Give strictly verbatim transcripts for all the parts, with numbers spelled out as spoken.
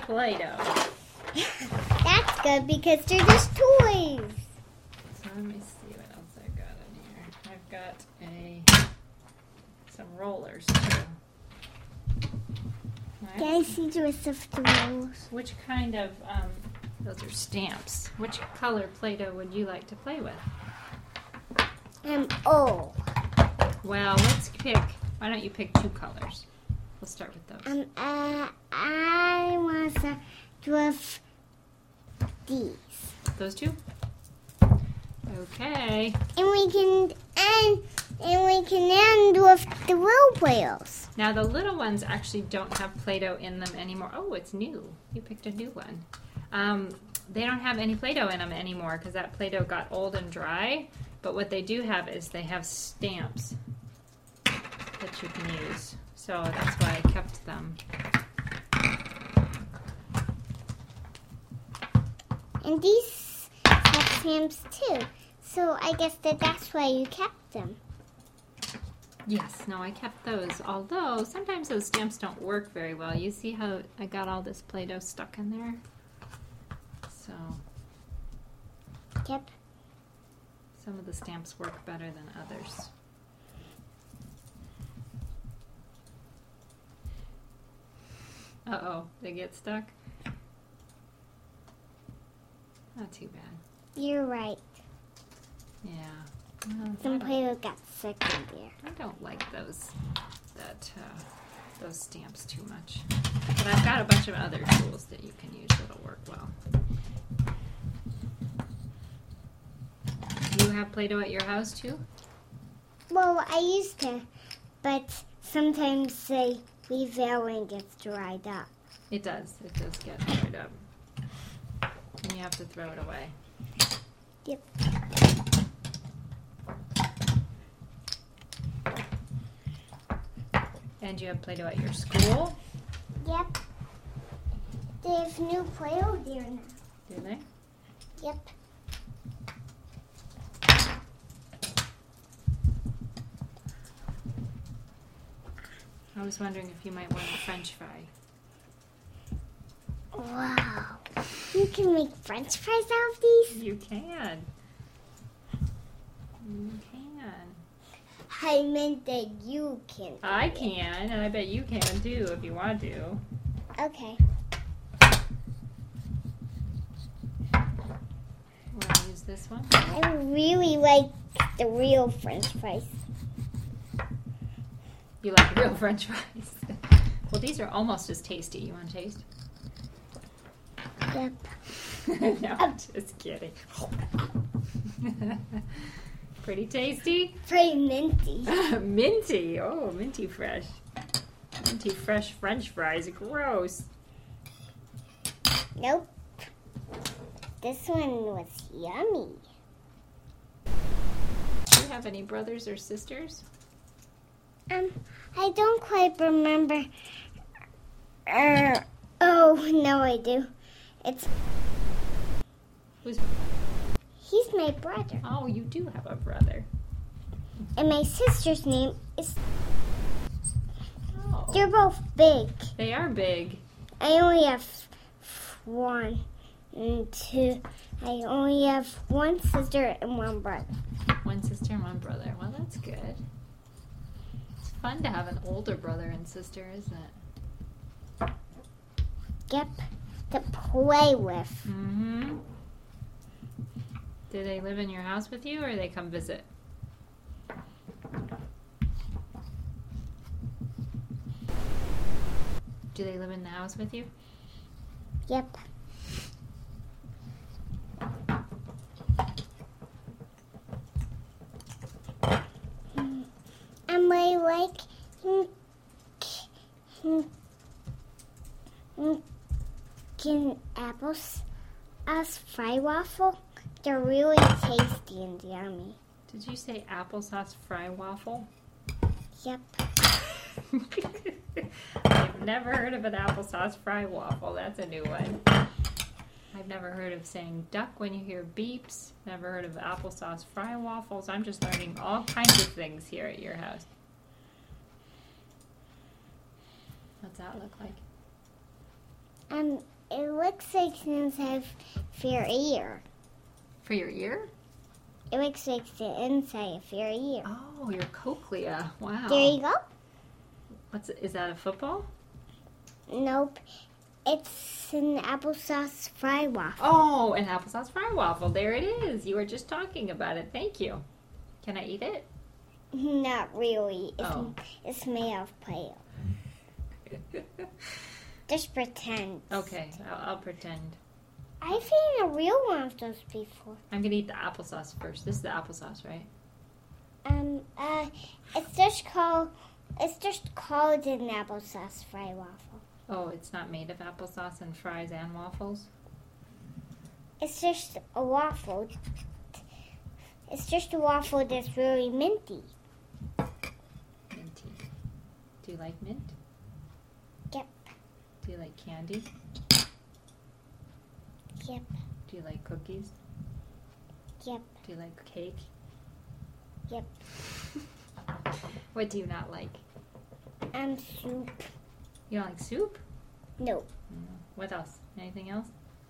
Play-Doh. That's good because they're just toys. So let me see what else I've got in here. I've got a some rollers too. Right. Can I see the rest of the rolls? Which kind of, um, those are stamps. Which color Play-Doh would you like to play with? Um, oh. Well, let's pick, why don't you pick two colors? We'll start with those. Um, uh, I want to start with these. Those two? Okay. And we can end, and we can end with the role players. Now the little ones actually don't have Play-Doh in them anymore. Oh, it's new. You picked a new one. Um, they don't have any Play-Doh in them anymore because that Play-Doh got old and dry. But what they do have is they have stamps that you can use. So that's why I kept them. And these have stamps too. So I guess that that's why you kept them. Yes, no, I kept those. Although sometimes those stamps don't work very well. You see how I got all this Play-Doh stuck in there? So Yep. some of the stamps work better than others. Uh-oh, they get stuck? Not too bad. You're right. Yeah. Well, I Some don't- Play-Doh got stuck in there. I don't like those that uh, those stamps too much. But I've got a bunch of other tools that you can use that'll work well. You have Play-Doh at your house too? Well, I used to, but sometimes they leave there when it gets dried up. It does. It does get dried up. And you have to throw it away. Yep. And you have Play-Doh at your school? Yep. They have new Play-Doh there now. Do they? Yep. I was wondering if you might want a French fry. Wow. You can make French fries out of these? You can. You can. I meant that you can. I can, and I bet you can too if you want to. Okay. Want to use this one? I really like the real French fries. You like real French fries? Well, these are almost as tasty. You want to taste? Yep. No, I'm just kidding. Pretty tasty? Pretty minty. Minty. Oh, minty fresh. Minty fresh French fries. Gross. Nope. This one was yummy. Do you have any brothers or sisters? Um, I don't quite remember. Uh, oh, no, I do. It's Who's? he's my brother, Oh, you do have a brother. and my sister's name is. Oh, They're both big. they are big. I only have one and two. I only have one sister and one brother. One sister and one brother. Well, that's good. It's fun to have an older brother and sister, isn't it? Yep, to play with. Mm-hmm. Do they live in your house with you, or they come visit? Do they live in the house with you? Yep. And I like mm, mm, mm, mm, apples as fry waffle. They're really tasty and yummy. Did you say applesauce fry waffle? Yep. I've never heard of an applesauce fry waffle. That's a new one. I've never heard of saying duck when you hear beeps. Never heard of applesauce fry waffles. I'm just learning all kinds of things here at your house. What's that look like? Um, it looks like things have for your ear. For your ear? It looks like the inside of your ear. Oh, your cochlea. Wow. There you go. What's it? Is that a football? Nope. It's an applesauce fry waffle. Oh, an applesauce fry waffle. There it is. You were just talking about it. Thank you. Can I eat it? Not really. It's, Oh. it's made of Play-Doh. Just pretend. Okay, I'll, I'll pretend. I've seen a real one of those before. I'm gonna eat the applesauce first. This is the applesauce, right? Um, uh, it's just called, it's just called an applesauce fry waffle. Oh, it's not made of applesauce and fries and waffles? It's just a waffle. It's just a waffle that's really minty. Minty. Do you like mint? Yep. Do you like candy? Yep. Do you like cookies? Yep. Do you like cake? Yep. What do you not like? Um, soup. You don't like soup? No. Mm. What else? Anything else?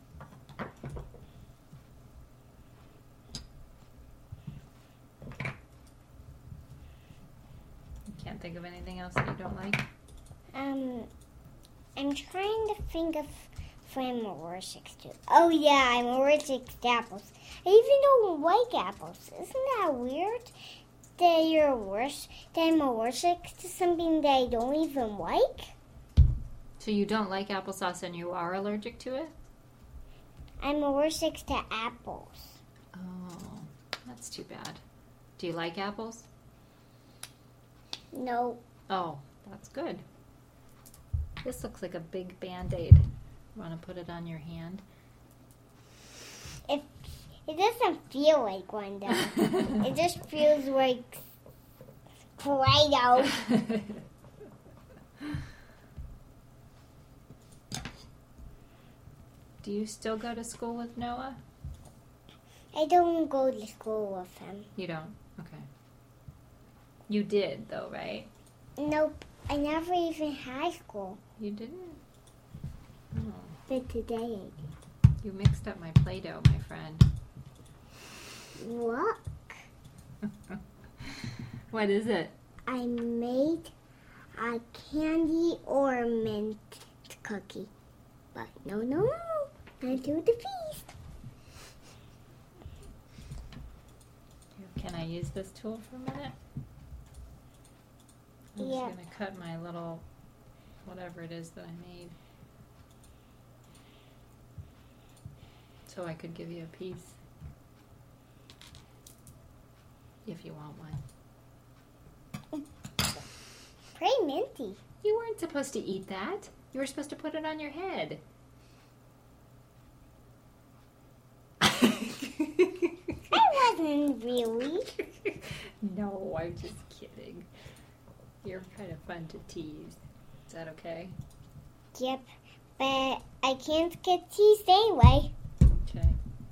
You can't think of anything else that you don't like? Um, I'm trying to think of if I'm allergic to. Oh yeah, I'm allergic to apples. I even don't like apples. Isn't that weird? That you're allergic. That I'm allergic to something that I don't even like. So you don't like applesauce and you are allergic to it? I'm allergic to apples. Oh, that's too bad. Do you like apples? No. Oh, that's good. This looks like a big Band-Aid. Want to put it on your hand? It it doesn't feel like one though. It just feels like Play-Doh. Do you still go to school with Noah? I don't go to school with him. You don't? Okay. You did, though, right? Nope. I never even had school. You didn't? Oh. But today. You mixed up my Play-Doh, my friend. What? What is it? I made a candy or mint cookie. But no, no, no. Not do the feast. Can I use this tool for a minute? I'm Yeah. just going to cut my little, whatever it is that I made. So I could give you a piece. If you want one. Pretty minty. You weren't supposed to eat that. You were supposed to put it on your head. I wasn't really. No, I'm just kidding. You're kind of fun to tease. Is that okay? Yep. But I can't get teased anyway. Okay.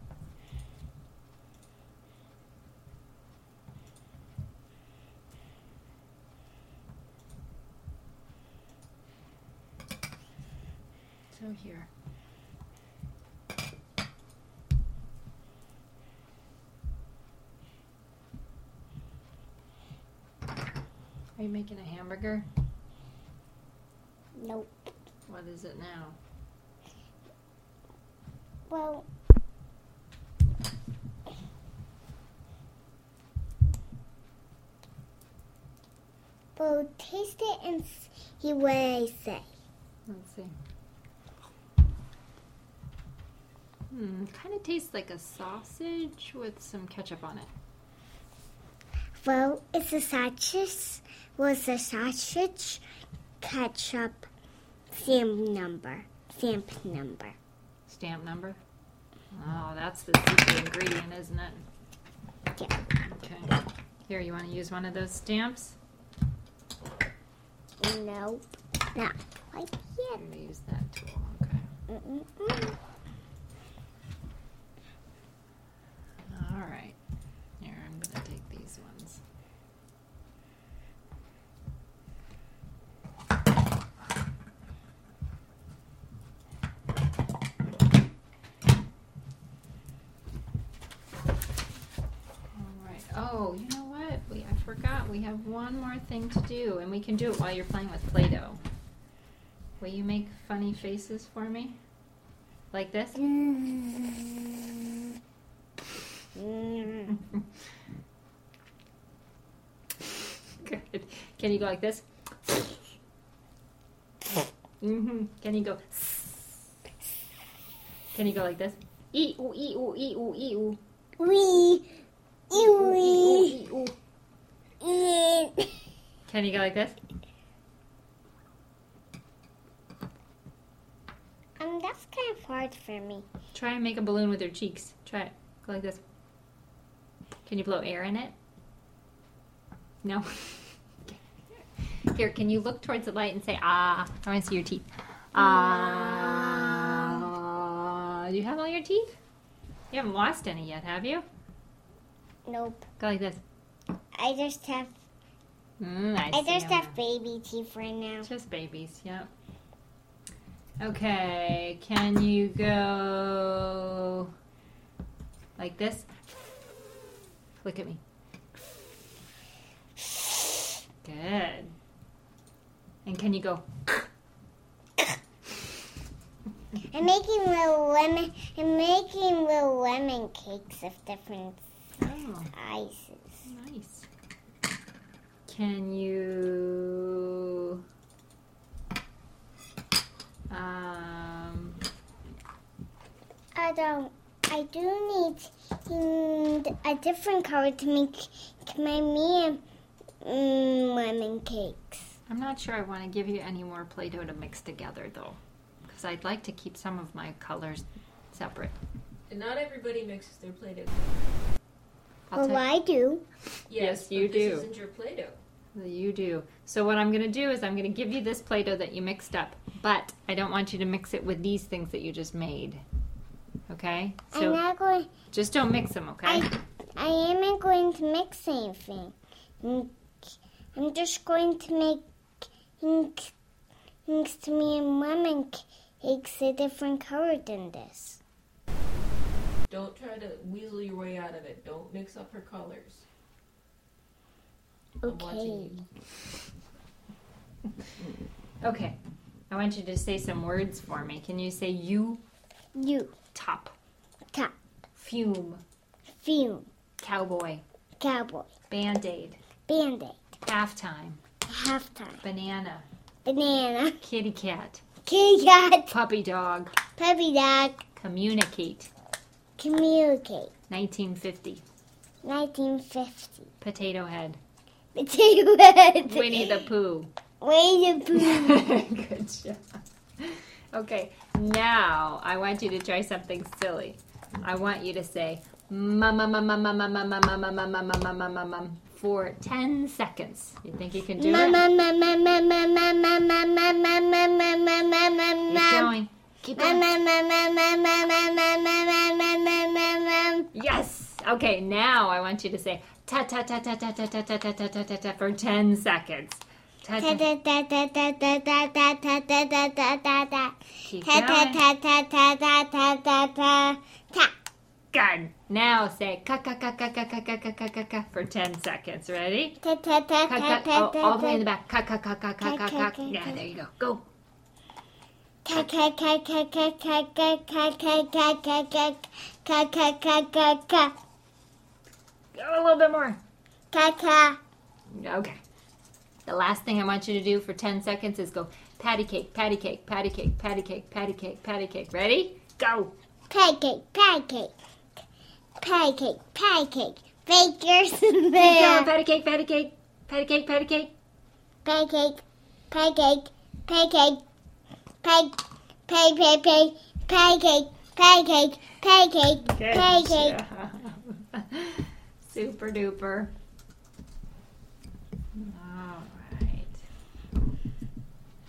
So here. Are you making a hamburger? Nope. What is it now? Well, well, taste it and see what I say. Let's see. Hmm, kind of tastes like a sausage with some ketchup on it. Well, it's a sausage. Was a sausage ketchup stamp number? Stamp number. Stamp number? Oh, that's the secret ingredient, isn't it? Yeah. Okay. Here, you want to use one of those stamps? Nope. Not quite yet. I'm going to use that tool. Okay. Mm-mm-mm. All right. Here, I'm going to take these ones. we have one more thing to do, and we can do it while you're playing with Play-Doh. Will you make funny faces for me? Like this? Mm. Good. Can you go like this? Mm-hmm. Can you go? Can you go like this? Ee ooh ee ooh ee ooh ee ooh. Wee. Ew, wee. Ee. Can you go like this? Um, that's kind of hard for me. Try and make a balloon with your cheeks. Try it. Go like this. Can you blow air in it? No? Here, can you look towards the light and say, ah? I want to see your teeth. Ah. Do you have all your teeth? You haven't lost any yet, have you? Nope. Go like this. I just have. Mm, I I see just 'em have now. baby teeth right now. Just babies, yep. Okay, can you go like this? Look at me. Good. And can you go? I'm making little lemon. I'm making little lemon cakes of different Oh, sizes. nice. Can you um I don't. I do need mm, a different color to make my me mm, lemon cakes. I'm not sure I want to give you any more Play-Doh to mix together though, because I'd like to keep some of my colors separate. And not everybody mixes their Play-Doh. I'll Well, tell- I do. Yes, you but do. This isn't your Play-Doh. You do. So what I'm going to do is I'm going to give you this Play-Doh that you mixed up, but I don't want you to mix it with these things that you just made. Okay? I'm So not going. just don't mix them, okay? I I am going to mix anything. Mm, I'm just going to make mm, mix me and lemon cakes a different color than this. Don't try to weasel your way out of it. Don't mix up her colors. I'm watching Okay. you. Okay. I want you to say some words for me. Can you say you, You, top, top, fume, fume, cowboy, cowboy, band-aid, band-aid, halftime, halftime, banana, banana, kitty cat, kitty cat, puppy dog, puppy dog, communicate, communicate, nineteen fifty, nineteen fifty, potato head, potato head, Winnie the Pooh. Winnie the Pooh. Good job. Okay, now I want you to try something silly. I want you to say mum mum mum mum mum mum mum mum mum mum mum mum mum mum mum for ten seconds. You think you can do it? Keep going. Keep going. Yes. Okay, now I want you to say ta ta ta ta ta ta ta ta ta ta ta ta ta for ten seconds. Ta ta. Keep going. Good. Now say ka ka ka ka ka ka ka ka ka ka ka for ten seconds. Ready? Ka ka. Oh, all the way in the back. Ka ka ka ka ka ka ka. Yeah, there you go. Go. Go a little bit more. Okay. The last thing I want you to do for ten seconds is go patty cake, patty cake, patty cake, patty cake, patty cake, patty cake. Ready? Go. Pancake, pancake, pancake, pancake, bakers Keep going. there. Patty cake, patty cake, patty cake, patty cake. Pancake, pancake, pancake, pancake, pancake, pancake, pancake, pancake, pancake. Super duper.